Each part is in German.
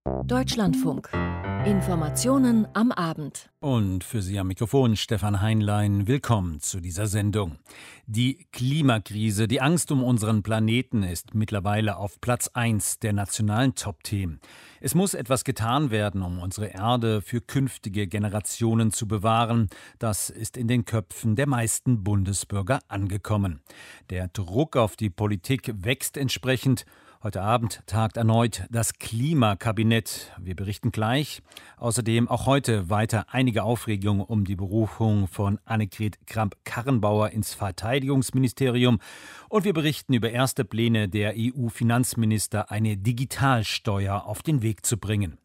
Deutschlandfunk. Informationen am Abend. Und für Sie am Mikrofon Stefan Heinlein. Willkommen zu dieser Sendung. Die Klimakrise, die Angst um unseren Planeten ist mittlerweile auf Platz 1 der nationalen Top-Themen. Es muss etwas getan werden, um unsere Erde für künftige Generationen zu bewahren. Das ist in den Köpfen der meisten Bundesbürger angekommen. Der Druck auf die Politik wächst entsprechend. Heute Abend tagt erneut das Klimakabinett. Wir berichten gleich. Außerdem auch heute weiter einige Aufregung um die Berufung von Annegret Kramp-Karrenbauer ins Verteidigungsministerium. Und wir berichten über erste Pläne der EU-Finanzminister, eine Digitalsteuer auf den Weg zu bringen.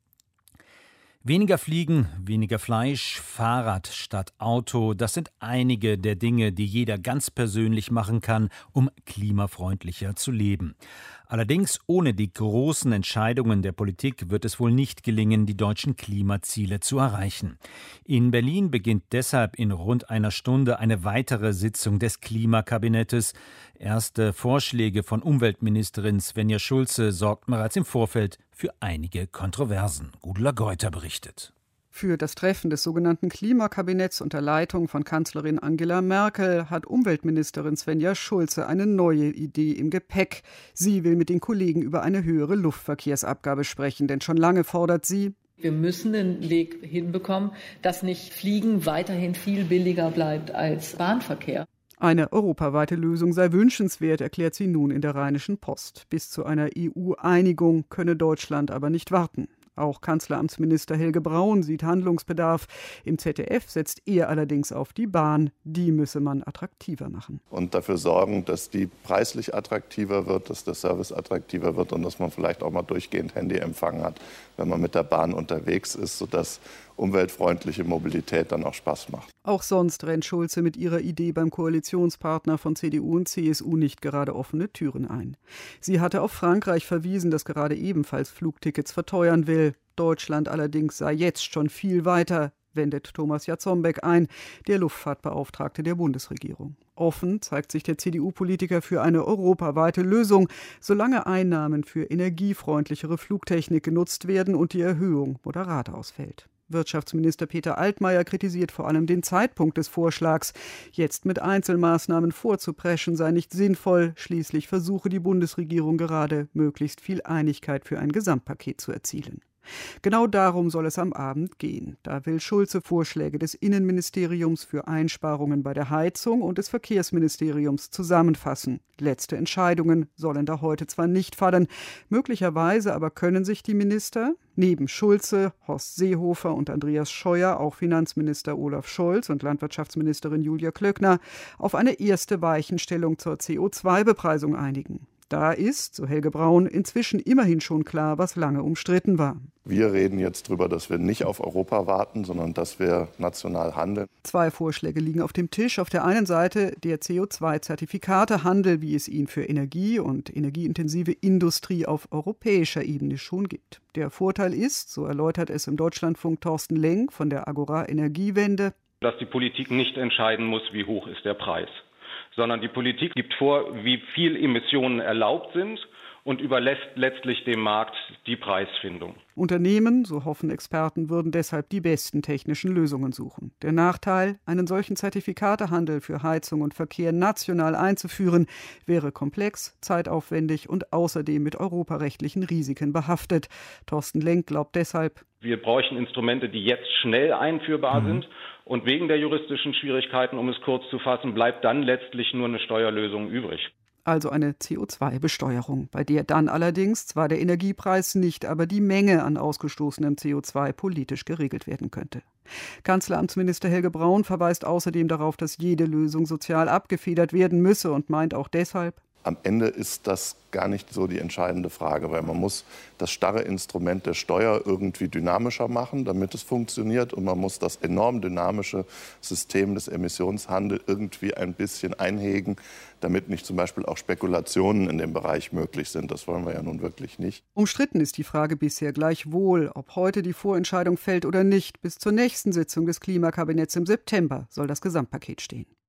Weniger Fliegen, weniger Fleisch, Fahrrad statt Auto, das sind einige der Dinge, die jeder ganz persönlich machen kann, um klimafreundlicher zu leben. Allerdings ohne die großen Entscheidungen der Politik wird es wohl nicht gelingen, die deutschen Klimaziele zu erreichen. In Berlin beginnt deshalb in rund einer Stunde eine weitere Sitzung des Klimakabinettes. Erste Vorschläge von Umweltministerin Svenja Schulze sorgten bereits im Vorfeld für einige Kontroversen. Gudula Geuter berichtet. Für das Treffen des sogenannten Klimakabinetts unter Leitung von Kanzlerin Angela Merkel hat Umweltministerin Svenja Schulze eine neue Idee im Gepäck. Sie will mit den Kollegen über eine höhere Luftverkehrsabgabe sprechen, denn schon lange fordert sie: Wir müssen den Weg hinbekommen, dass nicht Fliegen weiterhin viel billiger bleibt als Bahnverkehr. Eine europaweite Lösung sei wünschenswert, erklärt sie nun in der Rheinischen Post. Bis zu einer EU-Einigung könne Deutschland aber nicht warten. Auch Kanzleramtsminister Helge Braun sieht Handlungsbedarf. Im ZDF setzt er allerdings auf die Bahn. Die müsse man attraktiver machen. Und dafür sorgen, dass die preislich attraktiver wird, dass der Service attraktiver wird und dass man vielleicht auch mal durchgehend Handyempfang hat, wenn man mit der Bahn unterwegs ist, sodass umweltfreundliche Mobilität dann auch Spaß macht. Auch sonst rennt Schulze mit ihrer Idee beim Koalitionspartner von CDU und CSU nicht gerade offene Türen ein. Sie hatte auf Frankreich verwiesen, das gerade ebenfalls Flugtickets verteuern will. Deutschland allerdings sei jetzt schon viel weiter, wendet Thomas Jatzombeck ein, der Luftfahrtbeauftragte der Bundesregierung. Offen zeigt sich der CDU-Politiker für eine europaweite Lösung, solange Einnahmen für energiefreundlichere Flugtechnik genutzt werden und die Erhöhung moderat ausfällt. Wirtschaftsminister Peter Altmaier kritisiert vor allem den Zeitpunkt des Vorschlags. Jetzt mit Einzelmaßnahmen vorzupreschen sei nicht sinnvoll. Schließlich versuche die Bundesregierung gerade, möglichst viel Einigkeit für ein Gesamtpaket zu erzielen. Genau darum soll es am Abend gehen. Da will Schulze Vorschläge des Innenministeriums für Einsparungen bei der Heizung und des Verkehrsministeriums zusammenfassen. Letzte Entscheidungen sollen da heute zwar nicht fallen, möglicherweise aber können sich die Minister, neben Schulze, Horst Seehofer und Andreas Scheuer, auch Finanzminister Olaf Scholz und Landwirtschaftsministerin Julia Klöckner, auf eine erste Weichenstellung zur CO2-Bepreisung einigen. Da ist, so Helge Braun, inzwischen immerhin schon klar, was lange umstritten war. Wir reden jetzt darüber, dass wir nicht auf Europa warten, sondern dass wir national handeln. Zwei Vorschläge liegen auf dem Tisch. Auf der einen Seite der CO2-Zertifikatehandel, wie es ihn für Energie und energieintensive Industrie auf europäischer Ebene schon gibt. Der Vorteil ist, so erläutert es im Deutschlandfunk Thorsten Lenk von der Agora Energiewende, dass die Politik nicht entscheiden muss, wie hoch ist der Preis, sondern die Politik gibt vor, wie viel Emissionen erlaubt sind und überlässt letztlich dem Markt die Preisfindung. Unternehmen, so hoffen Experten, würden deshalb die besten technischen Lösungen suchen. Der Nachteil, einen solchen Zertifikatehandel für Heizung und Verkehr national einzuführen, wäre komplex, zeitaufwendig und außerdem mit europarechtlichen Risiken behaftet. Thorsten Lenk glaubt deshalb: Wir bräuchten Instrumente, die jetzt schnell einführbar sind. Und wegen der juristischen Schwierigkeiten, um es kurz zu fassen, bleibt dann letztlich nur eine Steuerlösung übrig. Also eine CO2-Besteuerung, bei der dann allerdings zwar der Energiepreis, nicht aber die Menge an ausgestoßenem CO2 politisch geregelt werden könnte. Kanzleramtsminister Helge Braun verweist außerdem darauf, dass jede Lösung sozial abgefedert werden müsse und meint auch deshalb: Am Ende ist das gar nicht so die entscheidende Frage, weil man muss das starre Instrument der Steuer irgendwie dynamischer machen, damit es funktioniert. Und man muss das enorm dynamische System des Emissionshandels irgendwie ein bisschen einhegen, damit nicht zum Beispiel auch Spekulationen in dem Bereich möglich sind. Das wollen wir ja nun wirklich nicht. Umstritten ist die Frage bisher gleichwohl, ob heute die Vorentscheidung fällt oder nicht. Bis zur nächsten Sitzung des Klimakabinetts im September soll das Gesamtpaket stehen.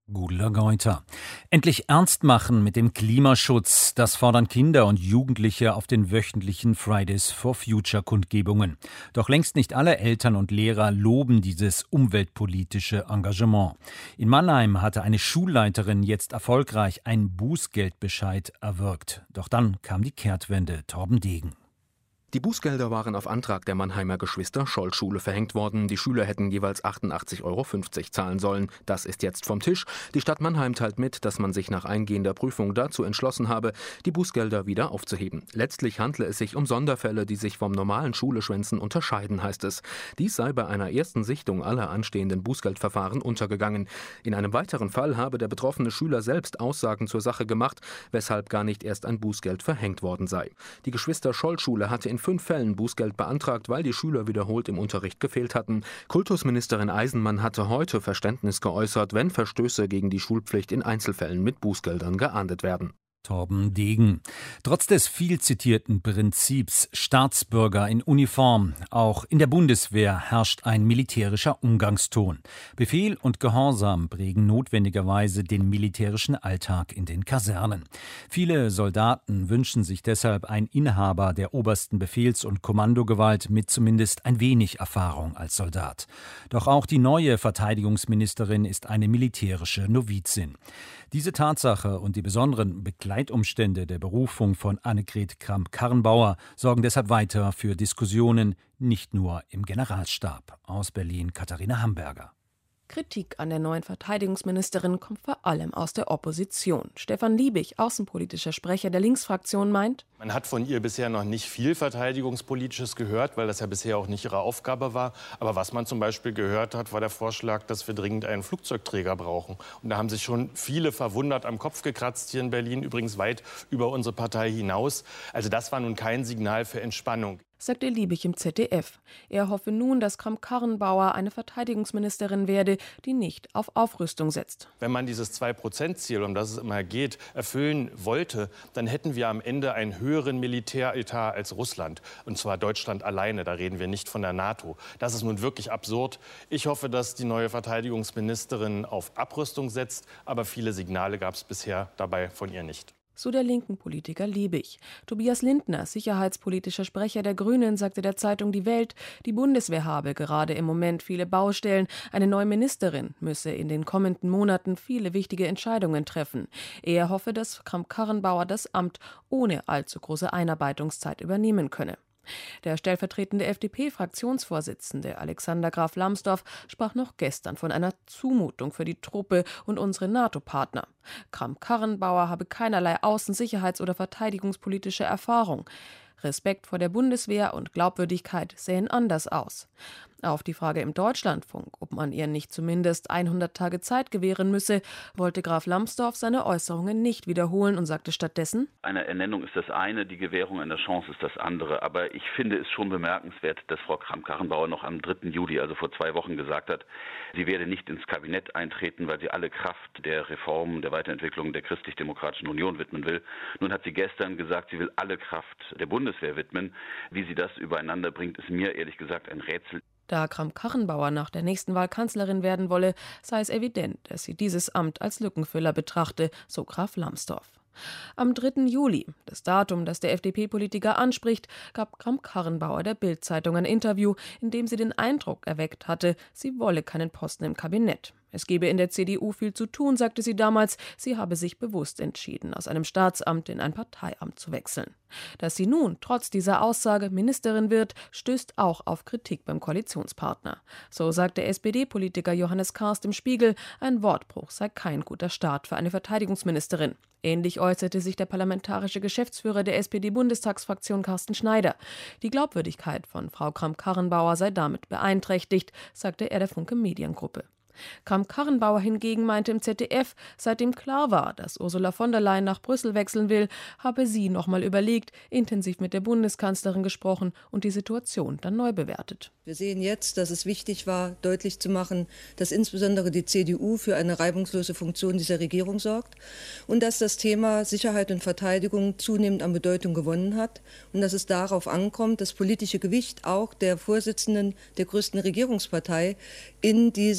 Gudula Geuter. Endlich ernst machen mit dem Klimaschutz. Das fordern Kinder und Jugendliche auf den wöchentlichen Fridays for Future Kundgebungen. Doch längst nicht alle Eltern und Lehrer loben dieses umweltpolitische Engagement. In Mannheim hatte eine Schulleiterin jetzt erfolgreich einen Bußgeldbescheid erwirkt. Doch dann kam die Kehrtwende. Torben Degen. Die Bußgelder waren auf Antrag der Mannheimer Geschwister-Scholl-Schule verhängt worden. Die Schüler hätten jeweils 88,50 € zahlen sollen. Das ist jetzt vom Tisch. Die Stadt Mannheim teilt mit, dass man sich nach eingehender Prüfung dazu entschlossen habe, die Bußgelder wieder aufzuheben. Letztlich handle es sich um Sonderfälle, die sich vom normalen Schuleschwänzen unterscheiden, heißt es. Dies sei bei einer ersten Sichtung aller anstehenden Bußgeldverfahren untergegangen. In einem weiteren Fall habe der betroffene Schüler selbst Aussagen zur Sache gemacht, weshalb gar nicht erst ein Bußgeld verhängt worden sei. Die Geschwister-Scholl-Schule hatte in 5 Fällen Bußgeld beantragt, weil die Schüler wiederholt im Unterricht gefehlt hatten. Kultusministerin Eisenmann hatte heute Verständnis geäußert, wenn Verstöße gegen die Schulpflicht in Einzelfällen mit Bußgeldern geahndet werden. Torben Degen. Trotz des viel zitierten Prinzips Staatsbürger in Uniform, auch in der Bundeswehr herrscht ein militärischer Umgangston. Befehl und Gehorsam prägen notwendigerweise den militärischen Alltag in den Kasernen. Viele Soldaten wünschen sich deshalb einen Inhaber der obersten Befehls- und Kommandogewalt mit zumindest ein wenig Erfahrung als Soldat. Doch auch die neue Verteidigungsministerin ist eine militärische Novizin. Diese Tatsache und die besonderen Begleitumstände der Berufung von Annegret Kramp-Karrenbauer sorgen deshalb weiter für Diskussionen, nicht nur im Generalstab. Aus Berlin Katharina Hamburger. Kritik an der neuen Verteidigungsministerin kommt vor allem aus der Opposition. Stefan Liebig, außenpolitischer Sprecher der Linksfraktion, meint: Man hat von ihr bisher noch nicht viel Verteidigungspolitisches gehört, weil das ja bisher auch nicht ihre Aufgabe war. Aber was man zum Beispiel gehört hat, war der Vorschlag, dass wir dringend einen Flugzeugträger brauchen. Und da haben sich schon viele verwundert am Kopf gekratzt hier in Berlin, übrigens weit über unsere Partei hinaus. Also das war nun kein Signal für Entspannung, sagte Liebig im ZDF. Er hoffe nun, dass Kramp-Karrenbauer eine Verteidigungsministerin werde, die nicht auf Aufrüstung setzt. Wenn man dieses 2%-Ziel, um das es immer geht, erfüllen wollte, dann hätten wir am Ende einen höheren Militäretat als Russland. Und zwar Deutschland alleine, da reden wir nicht von der NATO. Das ist nun wirklich absurd. Ich hoffe, dass die neue Verteidigungsministerin auf Abrüstung setzt, aber viele Signale gab es bisher dabei von ihr nicht. So der linken Politiker Liebig. Tobias Lindner, sicherheitspolitischer Sprecher der Grünen, sagte der Zeitung Die Welt, die Bundeswehr habe gerade im Moment viele Baustellen. Eine neue Ministerin müsse in den kommenden Monaten viele wichtige Entscheidungen treffen. Er hoffe, dass Kramp-Karrenbauer das Amt ohne allzu große Einarbeitungszeit übernehmen könne. Der stellvertretende FDP-Fraktionsvorsitzende Alexander Graf Lambsdorff sprach noch gestern von einer Zumutung für die Truppe und unsere NATO-Partner. Kramp-Karrenbauer habe keinerlei außen-, sicherheits- oder verteidigungspolitische Erfahrung. Respekt vor der Bundeswehr und Glaubwürdigkeit sähen anders aus. Auf die Frage im Deutschlandfunk, ob man ihr nicht zumindest 100 Tage Zeit gewähren müsse, wollte Graf Lambsdorff seine Äußerungen nicht wiederholen und sagte stattdessen: Eine Ernennung ist das eine, die Gewährung einer Chance ist das andere. Aber ich finde es schon bemerkenswert, dass Frau Kramp-Karrenbauer noch am 3. Juli, also vor 2 Wochen, gesagt hat, sie werde nicht ins Kabinett eintreten, weil sie alle Kraft der Reform, der Weiterentwicklung der Christlich-Demokratischen Union widmen will. Nun hat sie gestern gesagt, sie will alle Kraft der Bundeswehr widmen. Wie sie das übereinander bringt, ist mir ehrlich gesagt ein Rätsel. Da Kramp-Karrenbauer nach der nächsten Wahl Kanzlerin werden wolle, sei es evident, dass sie dieses Amt als Lückenfüller betrachte, so Graf Lambsdorff. Am 3. Juli, das Datum, das der FDP-Politiker anspricht, gab Kramp-Karrenbauer der Bild-Zeitung ein Interview, in dem sie den Eindruck erweckt hatte, sie wolle keinen Posten im Kabinett. Es gebe in der CDU viel zu tun, sagte sie damals. Sie habe sich bewusst entschieden, aus einem Staatsamt in ein Parteiamt zu wechseln. Dass sie nun trotz dieser Aussage Ministerin wird, stößt auch auf Kritik beim Koalitionspartner. So sagt der SPD-Politiker Johannes Karst im Spiegel, ein Wortbruch sei kein guter Start für eine Verteidigungsministerin. Ähnlich äußerte sich der parlamentarische Geschäftsführer der SPD-Bundestagsfraktion Carsten Schneider. Die Glaubwürdigkeit von Frau Kramp-Karrenbauer sei damit beeinträchtigt, sagte er der Funke Mediengruppe. Kramp-Karrenbauer hingegen meinte im ZDF, seitdem klar war, dass Ursula von der Leyen nach Brüssel wechseln will, habe sie nochmal überlegt, intensiv mit der Bundeskanzlerin gesprochen und die Situation dann neu bewertet. Wir sehen jetzt, dass es wichtig war, deutlich zu machen, dass insbesondere die CDU für eine reibungslose Funktion dieser Regierung sorgt und dass das Thema Sicherheit und Verteidigung zunehmend an Bedeutung gewonnen hat und dass es darauf ankommt, das politische Gewicht auch der Vorsitzenden der größten Regierungspartei in diese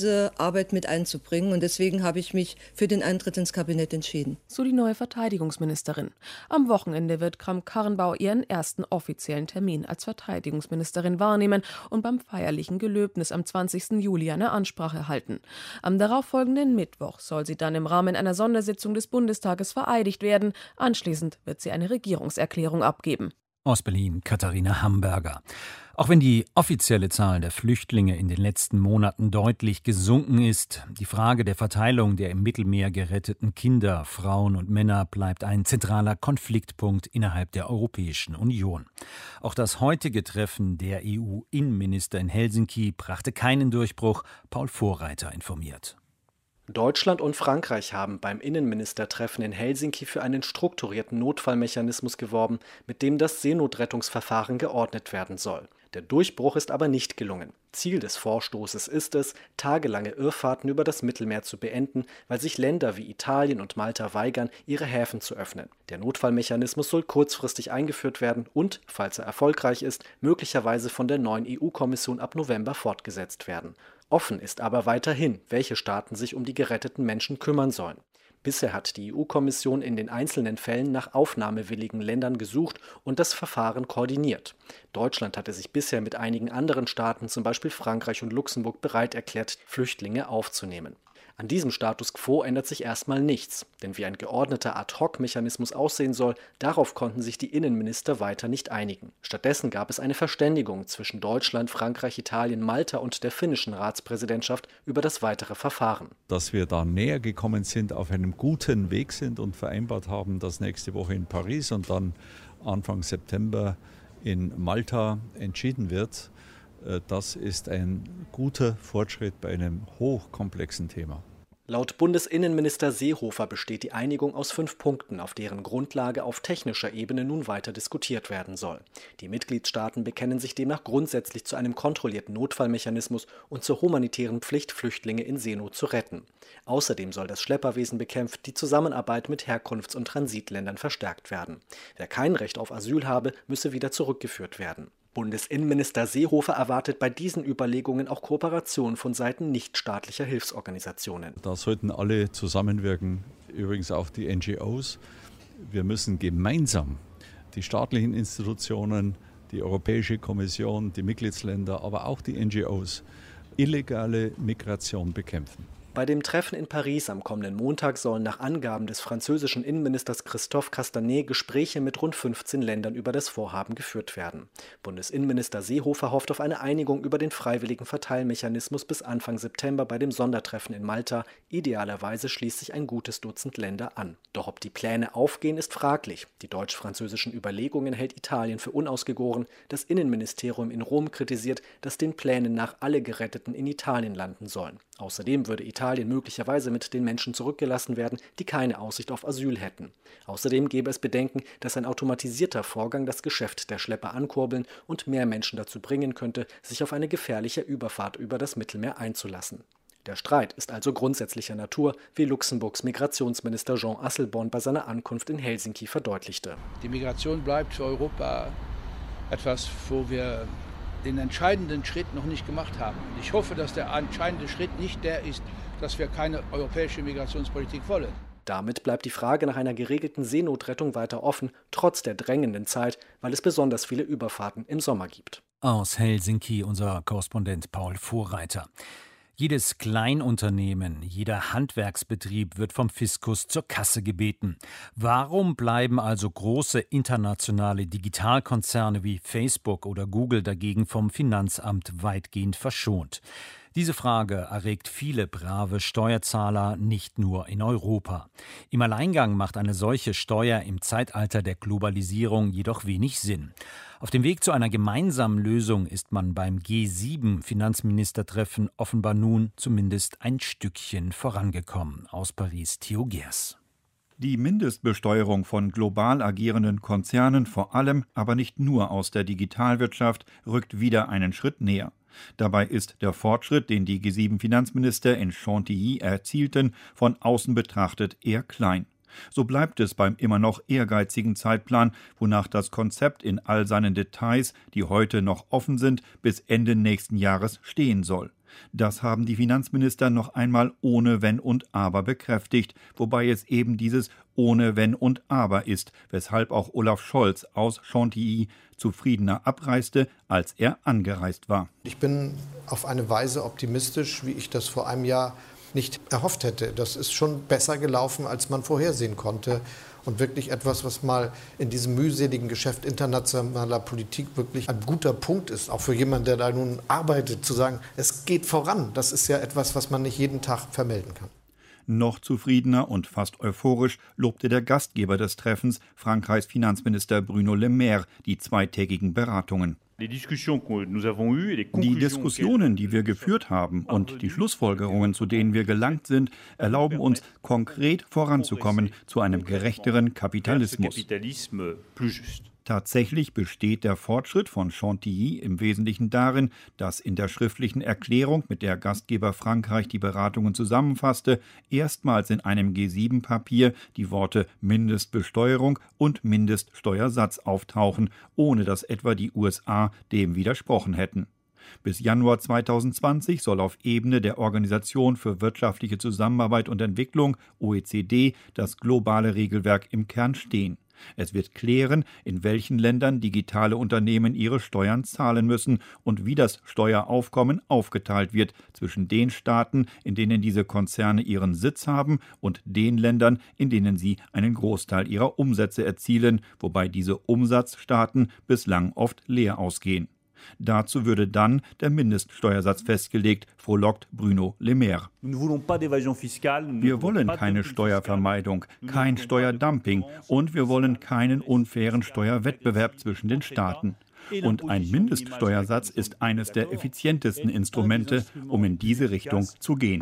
Arbeit mit einzubringen. Und deswegen habe ich mich für den Eintritt ins Kabinett entschieden. So die neue Verteidigungsministerin. Am Wochenende wird Kramp-Karrenbauer ihren ersten offiziellen Termin als Verteidigungsministerin wahrnehmen und beim feierlichen Gelöbnis am 20. Juli eine Ansprache halten. Am darauffolgenden Mittwoch soll sie dann im Rahmen einer Sondersitzung des Bundestages vereidigt werden. Anschließend wird sie eine Regierungserklärung abgeben. Aus Berlin Katharina Hamburger. Auch wenn die offizielle Zahl der Flüchtlinge in den letzten Monaten deutlich gesunken ist, die Frage der Verteilung der im Mittelmeer geretteten Kinder, Frauen und Männer bleibt ein zentraler Konfliktpunkt innerhalb der Europäischen Union. Auch das heutige Treffen der EU-Innenminister in Helsinki brachte keinen Durchbruch. Paul Vorreiter informiert. Deutschland und Frankreich haben beim Innenministertreffen in Helsinki für einen strukturierten Notfallmechanismus geworben, mit dem das Seenotrettungsverfahren geordnet werden soll. Der Durchbruch ist aber nicht gelungen. Ziel des Vorstoßes ist es, tagelange Irrfahrten über das Mittelmeer zu beenden, weil sich Länder wie Italien und Malta weigern, ihre Häfen zu öffnen. Der Notfallmechanismus soll kurzfristig eingeführt werden und, falls er erfolgreich ist, möglicherweise von der neuen EU-Kommission ab November fortgesetzt werden. Offen ist aber weiterhin, welche Staaten sich um die geretteten Menschen kümmern sollen. Bisher hat die EU-Kommission in den einzelnen Fällen nach aufnahmewilligen Ländern gesucht und das Verfahren koordiniert. Deutschland hatte sich bisher mit einigen anderen Staaten, zum Beispiel Frankreich und Luxemburg, bereit erklärt, Flüchtlinge aufzunehmen. An diesem Status quo ändert sich erstmal nichts, denn wie ein geordneter Ad-hoc-Mechanismus aussehen soll, darauf konnten sich die Innenminister weiter nicht einigen. Stattdessen gab es eine Verständigung zwischen Deutschland, Frankreich, Italien, Malta und der finnischen Ratspräsidentschaft über das weitere Verfahren. Dass wir da näher gekommen sind, auf einem guten Weg sind und vereinbart haben, dass nächste Woche in Paris und dann Anfang September in Malta entschieden wird. Das ist ein guter Fortschritt bei einem hochkomplexen Thema. Laut Bundesinnenminister Seehofer besteht die Einigung aus 5 Punkten, auf deren Grundlage auf technischer Ebene nun weiter diskutiert werden soll. Die Mitgliedstaaten bekennen sich demnach grundsätzlich zu einem kontrollierten Notfallmechanismus und zur humanitären Pflicht, Flüchtlinge in Seenot zu retten. Außerdem soll das Schlepperwesen bekämpft, die Zusammenarbeit mit Herkunfts- und Transitländern verstärkt werden. Wer kein Recht auf Asyl habe, müsse wieder zurückgeführt werden. Bundesinnenminister Seehofer erwartet bei diesen Überlegungen auch Kooperation von Seiten nichtstaatlicher Hilfsorganisationen. Da sollten alle zusammenwirken, übrigens auch die NGOs. Wir müssen gemeinsam die staatlichen Institutionen, die Europäische Kommission, die Mitgliedsländer, aber auch die NGOs, illegale Migration bekämpfen. Bei dem Treffen in Paris am kommenden Montag sollen nach Angaben des französischen Innenministers Christophe Castanet Gespräche mit rund 15 Ländern über das Vorhaben geführt werden. Bundesinnenminister Seehofer hofft auf eine Einigung über den freiwilligen Verteilmechanismus bis Anfang September bei dem Sondertreffen in Malta. Idealerweise schließt sich ein gutes Dutzend Länder an. Doch ob die Pläne aufgehen, ist fraglich. Die deutsch-französischen Überlegungen hält Italien für unausgegoren. Das Innenministerium in Rom kritisiert, dass den Plänen nach alle Geretteten in Italien landen sollen. Außerdem würde Italien möglicherweise mit den Menschen zurückgelassen werden, die keine Aussicht auf Asyl hätten. Außerdem gäbe es Bedenken, dass ein automatisierter Vorgang das Geschäft der Schlepper ankurbeln und mehr Menschen dazu bringen könnte, sich auf eine gefährliche Überfahrt über das Mittelmeer einzulassen. Der Streit ist also grundsätzlicher Natur, wie Luxemburgs Migrationsminister Jean Asselborn bei seiner Ankunft in Helsinki verdeutlichte. Die Migration bleibt für Europa etwas, wo wir den entscheidenden Schritt noch nicht gemacht haben. Ich hoffe, dass der entscheidende Schritt nicht der ist, dass wir keine europäische Migrationspolitik wollen. Damit bleibt die Frage nach einer geregelten Seenotrettung weiter offen, trotz der drängenden Zeit, weil es besonders viele Überfahrten im Sommer gibt. Aus Helsinki unser Korrespondent Paul Vorreiter. Jedes Kleinunternehmen, jeder Handwerksbetrieb wird vom Fiskus zur Kasse gebeten. Warum bleiben also große internationale Digitalkonzerne wie Facebook oder Google dagegen vom Finanzamt weitgehend verschont? Diese Frage erregt viele brave Steuerzahler nicht nur in Europa. Im Alleingang macht eine solche Steuer im Zeitalter der Globalisierung jedoch wenig Sinn. Auf dem Weg zu einer gemeinsamen Lösung ist man beim G7-Finanzministertreffen offenbar nun zumindest ein Stückchen vorangekommen. Aus Paris, Theo Gers. Die Mindestbesteuerung von global agierenden Konzernen, vor allem, aber nicht nur aus der Digitalwirtschaft, rückt wieder einen Schritt näher. Dabei ist der Fortschritt, den die G7-Finanzminister in Chantilly erzielten, von außen betrachtet eher klein. So bleibt es beim immer noch ehrgeizigen Zeitplan, wonach das Konzept in all seinen Details, die heute noch offen sind, bis Ende nächsten Jahres stehen soll. Das haben die Finanzminister noch einmal ohne Wenn und Aber bekräftigt, wobei es eben dieses ohne Wenn und Aber ist, weshalb auch Olaf Scholz aus Chantilly zufriedener abreiste, als er angereist war. Ich bin auf eine Weise optimistisch, wie ich das vor einem Jahr nicht erhofft hätte. Das ist schon besser gelaufen, als man vorhersehen konnte. Und wirklich etwas, was mal in diesem mühseligen Geschäft internationaler Politik wirklich ein guter Punkt ist, auch für jemanden, der da nun arbeitet, zu sagen, es geht voran. Das ist ja etwas, was man nicht jeden Tag vermelden kann. Noch zufriedener und fast euphorisch lobte der Gastgeber des Treffens, Frankreichs Finanzminister Bruno Le Maire, die zweitägigen Beratungen. Die Diskussionen, die wir geführt haben und die Schlussfolgerungen, zu denen wir gelangt sind, erlauben uns, konkret voranzukommen zu einem gerechteren Kapitalismus. Tatsächlich besteht der Fortschritt von Chantilly im Wesentlichen darin, dass in der schriftlichen Erklärung, mit der Gastgeber Frankreich die Beratungen zusammenfasste, erstmals in einem G7-Papier die Worte Mindestbesteuerung und Mindeststeuersatz auftauchen, ohne dass etwa die USA dem widersprochen hätten. Bis Januar 2020 soll auf Ebene der Organisation für wirtschaftliche Zusammenarbeit und Entwicklung, OECD, das globale Regelwerk im Kern stehen. Es wird klären, in welchen Ländern digitale Unternehmen ihre Steuern zahlen müssen und wie das Steueraufkommen aufgeteilt wird zwischen den Staaten, in denen diese Konzerne ihren Sitz haben, und den Ländern, in denen sie einen Großteil ihrer Umsätze erzielen, wobei diese Umsatzstaaten bislang oft leer ausgehen. Dazu würde dann der Mindeststeuersatz festgelegt, frohlockt Bruno Le Maire. Wir wollen keine Steuervermeidung, kein Steuerdumping und wir wollen keinen unfairen Steuerwettbewerb zwischen den Staaten. Und ein Mindeststeuersatz ist eines der effizientesten Instrumente, um in diese Richtung zu gehen.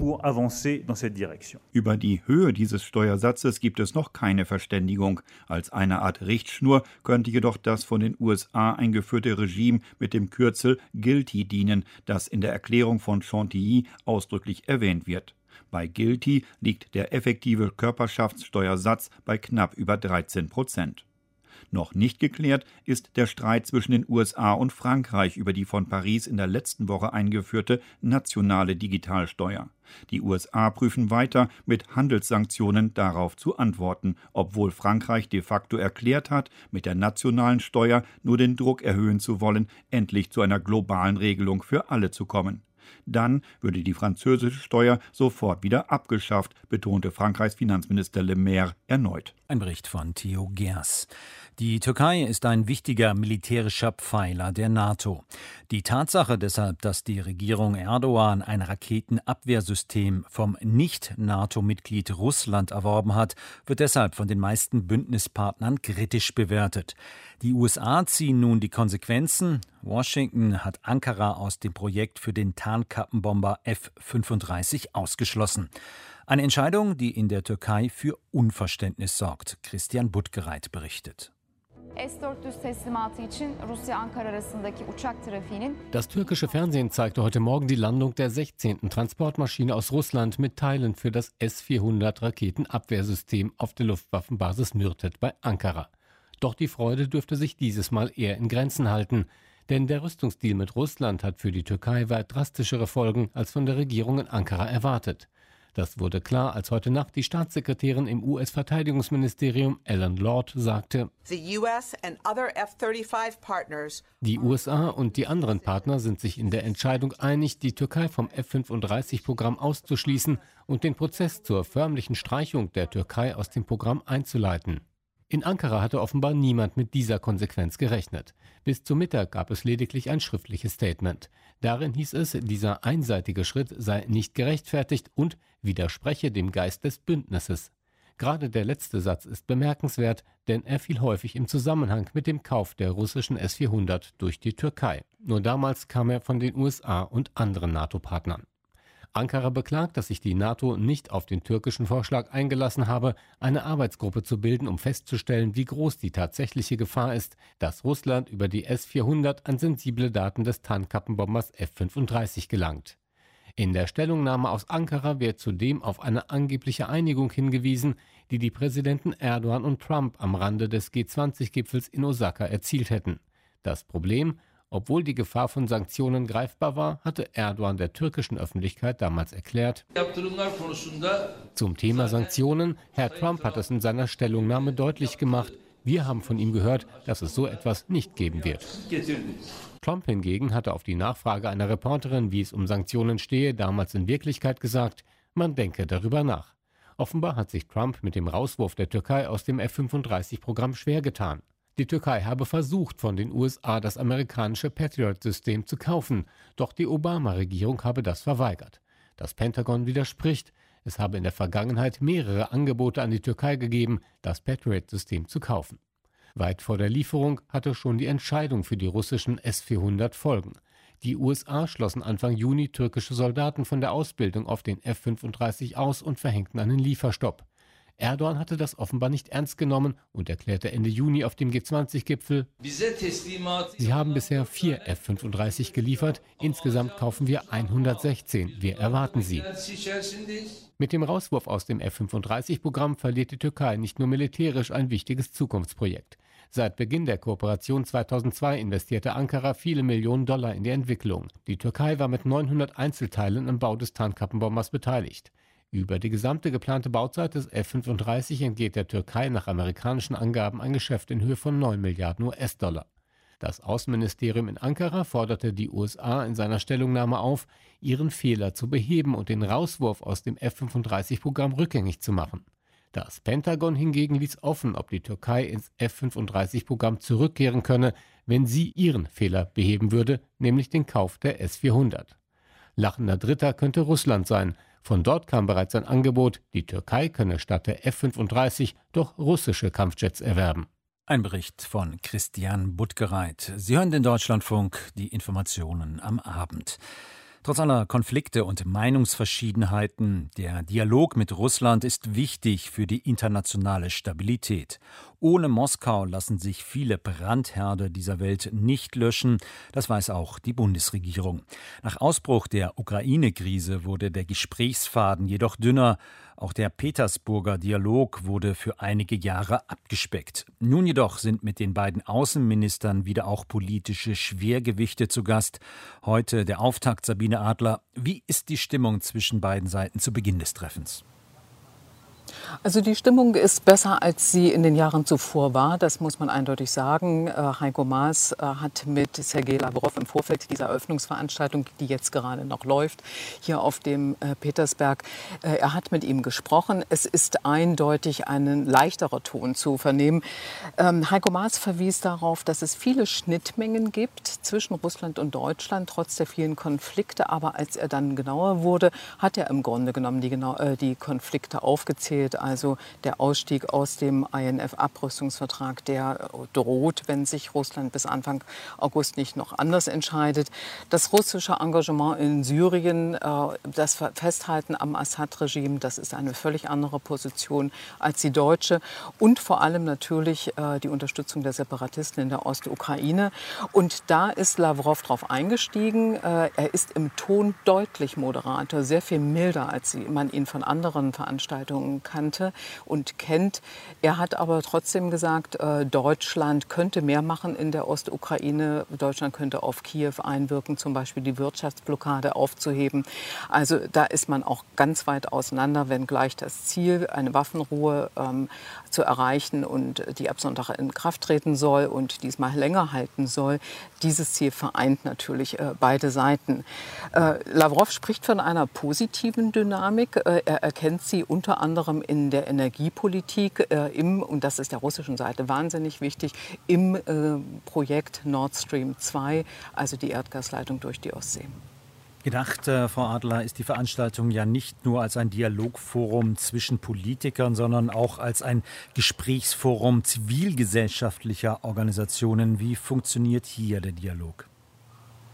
Über die Höhe dieses Steuersatzes gibt es noch keine Verständigung. Als eine Art Richtschnur könnte jedoch das von den USA eingeführte Regime mit dem Kürzel GILTI dienen, das in der Erklärung von Chantilly ausdrücklich erwähnt wird. Bei GILTI liegt der effektive Körperschaftssteuersatz bei knapp über 13%. Noch nicht geklärt ist der Streit zwischen den USA und Frankreich über die von Paris in der letzten Woche eingeführte nationale Digitalsteuer. Die USA prüfen weiter, mit Handelssanktionen darauf zu antworten, obwohl Frankreich de facto erklärt hat, mit der nationalen Steuer nur den Druck erhöhen zu wollen, endlich zu einer globalen Regelung für alle zu kommen. Dann würde die französische Steuer sofort wieder abgeschafft, betonte Frankreichs Finanzminister Le Maire erneut. Ein Bericht von Theo Gers. Die Türkei ist ein wichtiger militärischer Pfeiler der NATO. Die Tatsache deshalb, dass die Regierung Erdogan ein Raketenabwehrsystem vom Nicht-NATO-Mitglied Russland erworben hat, wird deshalb von den meisten Bündnispartnern kritisch bewertet. Die USA ziehen nun die Konsequenzen. Washington hat Ankara aus dem Projekt für den Tarnkappenbomber F-35 ausgeschlossen. Eine Entscheidung, die in der Türkei für Unverständnis sorgt. Christian Buttgereit berichtet. Das türkische Fernsehen zeigte heute Morgen die Landung der 16. Transportmaschine aus Russland mit Teilen für das S-400 Raketenabwehrsystem auf der Luftwaffenbasis Mürtet bei Ankara. Doch die Freude dürfte sich dieses Mal eher in Grenzen halten. Denn der Rüstungsdeal mit Russland hat für die Türkei weit drastischere Folgen als von der Regierung in Ankara erwartet. Das wurde klar, als heute Nacht die Staatssekretärin im US-Verteidigungsministerium Ellen Lord sagte, die USA und die anderen Partner sind sich in der Entscheidung einig, die Türkei vom F-35-Programm auszuschließen und den Prozess zur förmlichen Streichung der Türkei aus dem Programm einzuleiten. In Ankara hatte offenbar niemand mit dieser Konsequenz gerechnet. Bis zum Mittag gab es lediglich ein schriftliches Statement. Darin hieß es, dieser einseitige Schritt sei nicht gerechtfertigt und widerspreche dem Geist des Bündnisses. Gerade der letzte Satz ist bemerkenswert, denn er fiel häufig im Zusammenhang mit dem Kauf der russischen S-400 durch die Türkei. Nur damals kam er von den USA und anderen NATO-Partnern. Ankara beklagt, dass sich die NATO nicht auf den türkischen Vorschlag eingelassen habe, eine Arbeitsgruppe zu bilden, um festzustellen, wie groß die tatsächliche Gefahr ist, dass Russland über die S-400 an sensible Daten des Tarnkappenbombers F-35 gelangt. In der Stellungnahme aus Ankara wird zudem auf eine angebliche Einigung hingewiesen, die die Präsidenten Erdogan und Trump am Rande des G20-Gipfels in Osaka erzielt hätten. Das Problem: Obwohl die Gefahr von Sanktionen greifbar war, hatte Erdogan der türkischen Öffentlichkeit damals erklärt: Zum Thema Sanktionen, Herr Trump hat es in seiner Stellungnahme deutlich gemacht. Wir haben von ihm gehört, dass es so etwas nicht geben wird. Trump hingegen hatte auf die Nachfrage einer Reporterin, wie es um Sanktionen stehe, damals in Wirklichkeit gesagt, man denke darüber nach. Offenbar hat sich Trump mit dem Rauswurf der Türkei aus dem F-35-Programm schwer getan. Die Türkei habe versucht, von den USA das amerikanische Patriot-System zu kaufen, doch die Obama-Regierung habe das verweigert. Das Pentagon widerspricht. Es habe in der Vergangenheit mehrere Angebote an die Türkei gegeben, das Patriot-System zu kaufen. Weit vor der Lieferung hatte schon die Entscheidung für die russischen S-400 Folgen. Die USA schlossen Anfang Juni türkische Soldaten von der Ausbildung auf den F-35 aus und verhängten einen Lieferstopp. Erdogan hatte das offenbar nicht ernst genommen und erklärte Ende Juni auf dem G20-Gipfel: Sie haben bisher 4 F-35 geliefert, insgesamt kaufen wir 116, wir erwarten sie. Mit dem Rauswurf aus dem F-35-Programm verliert die Türkei nicht nur militärisch ein wichtiges Zukunftsprojekt. Seit Beginn der Kooperation 2002 investierte Ankara viele Millionen Dollar in die Entwicklung. Die Türkei war mit 900 Einzelteilen am Bau des Tarnkappenbombers beteiligt. Über die gesamte geplante Bauzeit des F-35 entgeht der Türkei nach amerikanischen Angaben ein Geschäft in Höhe von 9 Milliarden US-Dollar. Das Außenministerium in Ankara forderte die USA in seiner Stellungnahme auf, ihren Fehler zu beheben und den Rauswurf aus dem F-35-Programm rückgängig zu machen. Das Pentagon hingegen ließ offen, ob die Türkei ins F-35-Programm zurückkehren könne, wenn sie ihren Fehler beheben würde, nämlich den Kauf der S-400. Lachender Dritter könnte Russland sein. Von dort kam bereits ein Angebot, die Türkei könne statt der F-35 doch russische Kampfjets erwerben. Ein Bericht von Christian Buttgereit. Sie hören den Deutschlandfunk, die Informationen am Abend. Trotz aller Konflikte und Meinungsverschiedenheiten, der Dialog mit Russland ist wichtig für die internationale Stabilität. Ohne Moskau lassen sich viele Brandherde dieser Welt nicht löschen. Das weiß auch die Bundesregierung. Nach Ausbruch der Ukraine-Krise wurde der Gesprächsfaden jedoch dünner. Auch der Petersburger Dialog wurde für einige Jahre abgespeckt. Nun jedoch sind mit den beiden Außenministern wieder auch politische Schwergewichte zu Gast. Heute der Auftakt, Sabine Adler. Wie ist die Stimmung zwischen beiden Seiten zu Beginn des Treffens? Also die Stimmung ist besser, als sie in den Jahren zuvor war. Das muss man eindeutig sagen. Heiko Maas hat mit Sergei Lavrov im Vorfeld dieser Eröffnungsveranstaltung, die jetzt gerade noch läuft, hier auf dem Petersberg, er hat mit ihm gesprochen. Es ist eindeutig ein leichterer Ton zu vernehmen. Heiko Maas verwies darauf, dass es viele Schnittmengen gibt zwischen Russland und Deutschland, trotz der vielen Konflikte. Aber als er dann genauer wurde, hat er im Grunde genommen die Konflikte aufgezählt. Also der Ausstieg aus dem INF-Abrüstungsvertrag, der droht, wenn sich Russland bis Anfang August nicht noch anders entscheidet. Das russische Engagement in Syrien, das Festhalten am Assad-Regime, das ist eine völlig andere Position als die deutsche. Und vor allem natürlich die Unterstützung der Separatisten in der Ostukraine. Und da ist Lavrov drauf eingestiegen. Er ist im Ton deutlich moderater, sehr viel milder, als man ihn von anderen Veranstaltungen kannte und kennt. Er hat aber trotzdem gesagt, Deutschland könnte mehr machen in der Ostukraine. Deutschland könnte auf Kiew einwirken, zum Beispiel die Wirtschaftsblockade aufzuheben. Also da ist man auch ganz weit auseinander, wenngleich das Ziel, eine Waffenruhe zu erreichen und die ab Sonntag in Kraft treten soll und diesmal länger halten soll. Dieses Ziel vereint natürlich beide Seiten. Lavrov spricht von einer positiven Dynamik. Er erkennt sie unter anderem in der Energiepolitik, und das ist der russischen Seite wahnsinnig wichtig, im Projekt Nord Stream 2, also die Erdgasleitung durch die Ostsee. Gedacht, Frau Adler, ist die Veranstaltung ja nicht nur als ein Dialogforum zwischen Politikern, sondern auch als ein Gesprächsforum zivilgesellschaftlicher Organisationen. Wie funktioniert hier der Dialog?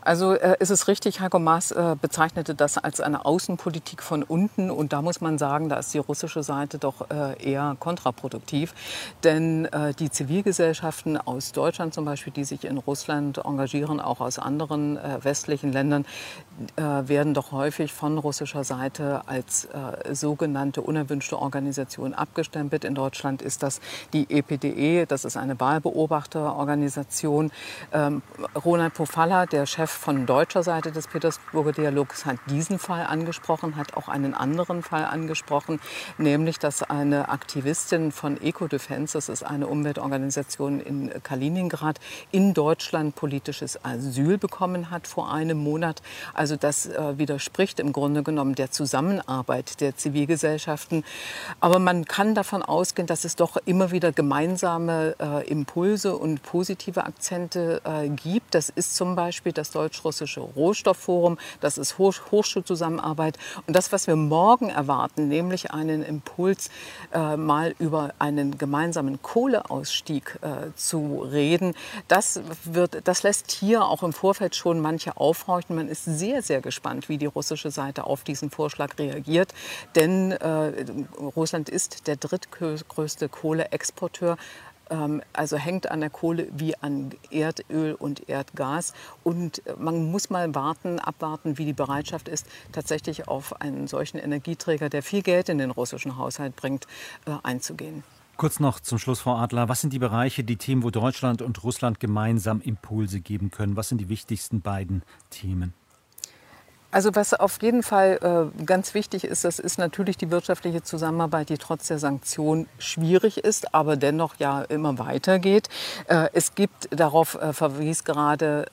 Also ist es richtig, Heiko Maas bezeichnete das als eine Außenpolitik von unten. Und da muss man sagen, da ist die russische Seite doch eher kontraproduktiv. Denn die Zivilgesellschaften aus Deutschland zum Beispiel, die sich in Russland engagieren, auch aus anderen westlichen Ländern, werden doch häufig von russischer Seite als sogenannte unerwünschte Organisation abgestempelt. In Deutschland ist das die EPDE, das ist eine Wahlbeobachterorganisation. Ronald Pofalla, der Chef von deutscher Seite des Petersburger Dialogs, hat diesen Fall angesprochen, hat auch einen anderen Fall angesprochen, nämlich dass eine Aktivistin von Ecodefense, das ist eine Umweltorganisation in Kaliningrad, in Deutschland politisches Asyl bekommen hat vor einem Monat. Also das widerspricht im Grunde genommen der Zusammenarbeit der Zivilgesellschaften. Aber man kann davon ausgehen, dass es doch immer wieder gemeinsame Impulse und positive Akzente gibt. Das ist zum Beispiel das Deutsch-Russische Rohstoffforum, das ist Hochschulzusammenarbeit. Und das, was wir morgen erwarten, nämlich einen Impuls, mal über einen gemeinsamen Kohleausstieg zu reden, das lässt hier auch im Vorfeld schon manche aufhorchen. Man ist sehr, sehr gespannt, wie die russische Seite auf diesen Vorschlag reagiert. Denn Russland ist der drittgrößte Kohleexporteur. Also hängt an der Kohle wie an Erdöl und Erdgas. Und man muss mal abwarten, wie die Bereitschaft ist, tatsächlich auf einen solchen Energieträger, der viel Geld in den russischen Haushalt bringt, einzugehen. Kurz noch zum Schluss, Frau Adler. Was sind die Bereiche, die Themen, wo Deutschland und Russland gemeinsam Impulse geben können? Was sind die wichtigsten beiden Themen? Also was auf jeden Fall ganz wichtig ist, das ist natürlich die wirtschaftliche Zusammenarbeit, die trotz der Sanktionen schwierig ist, aber dennoch ja immer weitergeht. Es gibt, darauf verwies gerade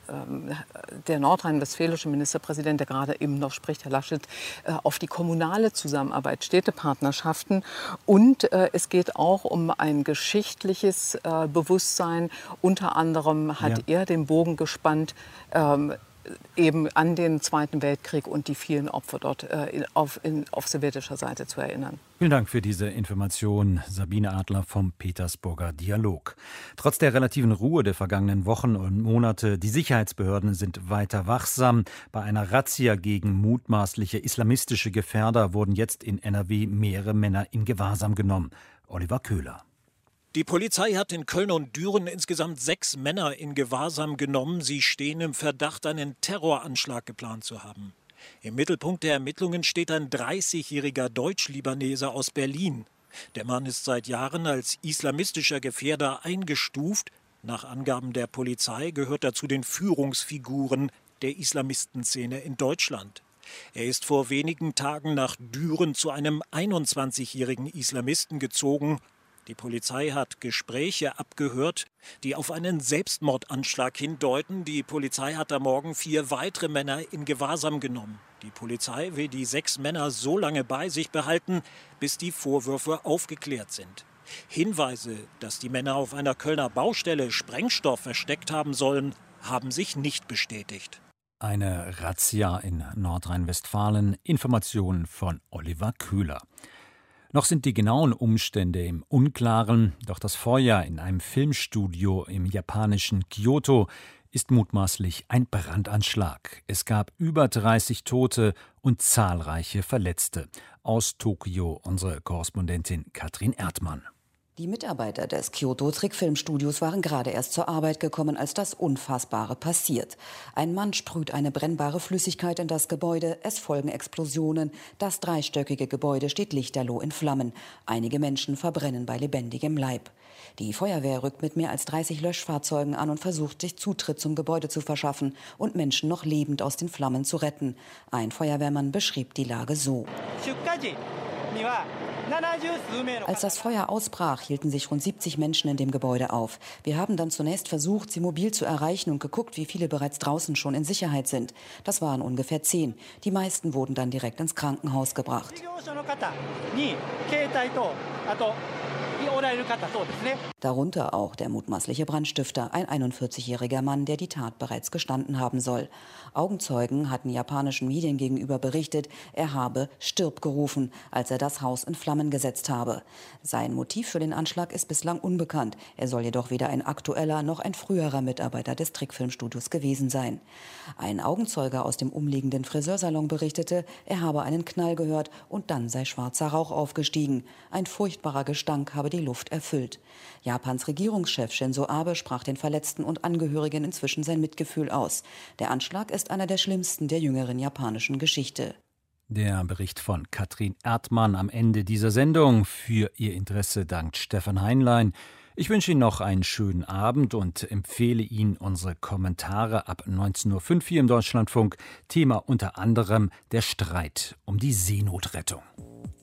der nordrhein-westfälische Ministerpräsident, der gerade eben noch spricht, Herr Laschet, auf die kommunale Zusammenarbeit, Städtepartnerschaften. Und es geht auch um ein geschichtliches Bewusstsein. Unter anderem hat er den Bogen gespannt, eben an den Zweiten Weltkrieg und die vielen Opfer dort auf sowjetischer Seite zu erinnern. Vielen Dank für diese Information, Sabine Adler vom Petersburger Dialog. Trotz der relativen Ruhe der vergangenen Wochen und Monate, die Sicherheitsbehörden sind weiter wachsam. Bei einer Razzia gegen mutmaßliche islamistische Gefährder wurden jetzt in NRW mehrere Männer in Gewahrsam genommen. Oliver Köhler. Die Polizei hat in Köln und Düren insgesamt 6 Männer in Gewahrsam genommen. Sie stehen im Verdacht, einen Terroranschlag geplant zu haben. Im Mittelpunkt der Ermittlungen steht ein 30-jähriger Deutsch-Libaneser aus Berlin. Der Mann ist seit Jahren als islamistischer Gefährder eingestuft. Nach Angaben der Polizei gehört er zu den Führungsfiguren der Islamistenszene in Deutschland. Er ist vor wenigen Tagen nach Düren zu einem 21-jährigen Islamisten gezogen. Die Polizei hat Gespräche abgehört, die auf einen Selbstmordanschlag hindeuten. Die Polizei hat am Morgen 4 weitere Männer in Gewahrsam genommen. Die Polizei will die 6 Männer so lange bei sich behalten, bis die Vorwürfe aufgeklärt sind. Hinweise, dass die Männer auf einer Kölner Baustelle Sprengstoff versteckt haben sollen, haben sich nicht bestätigt. Eine Razzia in Nordrhein-Westfalen. Informationen von Oliver Köhler. Noch sind die genauen Umstände im Unklaren, doch das Feuer in einem Filmstudio im japanischen Kyoto ist mutmaßlich ein Brandanschlag. Es gab über 30 Tote und zahlreiche Verletzte. Aus Tokio unsere Korrespondentin Katrin Erdmann. Die Mitarbeiter des Kyoto-Trickfilmstudios waren gerade erst zur Arbeit gekommen, als das Unfassbare passiert. Ein Mann sprüht eine brennbare Flüssigkeit in das Gebäude, es folgen Explosionen. Das 3-stöckige Gebäude steht lichterloh in Flammen. Einige Menschen verbrennen bei lebendigem Leib. Die Feuerwehr rückt mit mehr als 30 Löschfahrzeugen an und versucht, sich Zutritt zum Gebäude zu verschaffen und Menschen noch lebend aus den Flammen zu retten. Ein Feuerwehrmann beschrieb die Lage so. Als das Feuer ausbrach, hielten sich rund 70 Menschen in dem Gebäude auf. Wir haben dann zunächst versucht, sie mobil zu erreichen und geguckt, wie viele bereits draußen schon in Sicherheit sind. Das waren ungefähr 10. Die meisten wurden dann direkt ins Krankenhaus gebracht. Darunter auch der mutmaßliche Brandstifter, ein 41-jähriger Mann, der die Tat bereits gestanden haben soll. Augenzeugen hatten japanischen Medien gegenüber berichtet, er habe „Stirb" gerufen, als er das Haus in Flammen gesetzt habe. Sein Motiv für den Anschlag ist bislang unbekannt. Er soll jedoch weder ein aktueller noch ein früherer Mitarbeiter des Trickfilmstudios gewesen sein. Ein Augenzeuge aus dem umliegenden Friseursalon berichtete, er habe einen Knall gehört und dann sei schwarzer Rauch aufgestiegen. Ein furchtbarer Gestank habe die Luft erfüllt. Japans Regierungschef Shinzo Abe sprach den Verletzten und Angehörigen inzwischen sein Mitgefühl aus. Der Anschlag ist einer der schlimmsten der jüngeren japanischen Geschichte. Der Bericht von Katrin Erdmann am Ende dieser Sendung. Für Ihr Interesse dankt Stefan Heinlein. Ich wünsche Ihnen noch einen schönen Abend und empfehle Ihnen unsere Kommentare ab 19.05 Uhr hier im Deutschlandfunk. Thema unter anderem der Streit um die Seenotrettung.